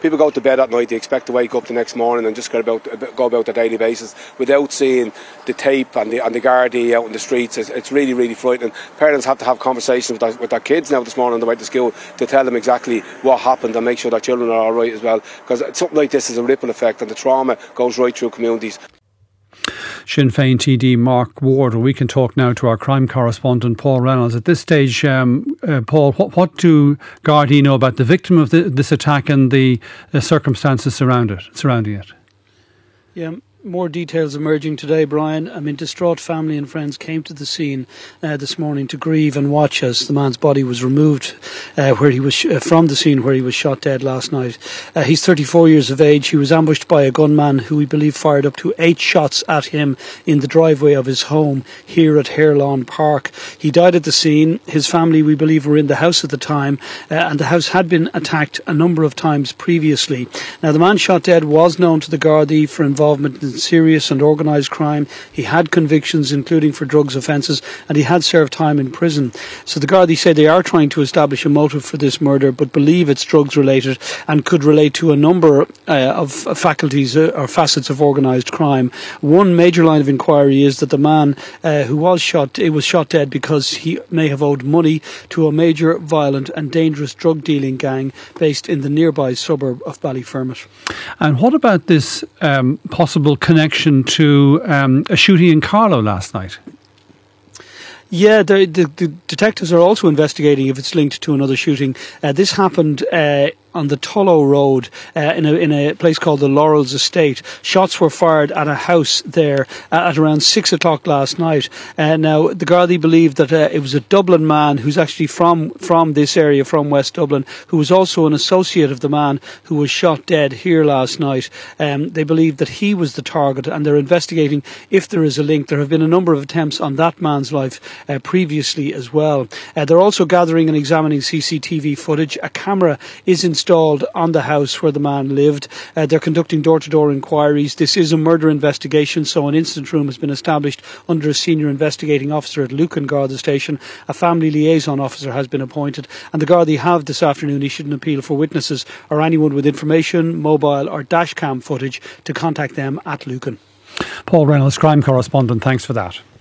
people go to bed at night, they expect to wake up the next morning and just go about their daily basis without seeing the tape and the Gardaí out in the streets. It's really, really frightening. Parents have to have conversations with their kids now this morning on the way to school to tell them exactly what happened and make sure their children are all right as well, because something like this is a ripple effect and the trauma goes right through communities. Sinn Féin TD Mark Ward. We can talk now to our crime correspondent Paul Reynolds. At this stage, Paul, what do Gardaí know about the victim of this attack and the circumstances surrounding it? Yeah, more details emerging today, Brian. I mean, distraught family and friends came to the scene this morning to grieve and watch as the man's body was removed where he was from the scene where he was shot dead last night. He's 34 years of age. He was ambushed by a gunman who we believe fired up to 8 shots at him in the driveway of his home here at Harelawn Park. He died at the scene. His family, we believe, were in the house at the time, and the house had been attacked a number of times previously. Now, the man shot dead was known to the Gardaí for involvement in serious and organised crime. He had convictions, including for drugs offences, and he had served time in prison. So the Gardaí say they are trying to establish a motive for this murder, but believe it's drugs related and could relate to a number of faculties or facets of organised crime. One major line of inquiry is that the man who was shot dead because he may have owed money to a major violent and dangerous drug dealing gang based in the nearby suburb of Ballyfermot. And what about this possible connection to a shooting in Carlow last night? Yeah, the detectives are also investigating if it's linked to another shooting. This happened on the Tullow Road in a place called the Laurels Estate. Shots were fired at a house there at around 6 o'clock last night. Now, the Gardaí believe that it was a Dublin man who's actually from this area, from West Dublin, who was also an associate of the man who was shot dead here last night. They believe that he was the target, and they're investigating if there is a link. There have been a number of attempts on that man's life previously as well. They're also gathering and examining CCTV footage. A camera is installed on the house where the man lived. They're conducting door-to-door inquiries. This is a murder investigation, so an incident room has been established under a senior investigating officer at Lucan Garda Station. A family liaison officer has been appointed, and the Gardaí have this afternoon issued an appeal for witnesses or anyone with information, mobile or dashcam footage to contact them at Lucan. Paul Reynolds, crime correspondent, thanks for that.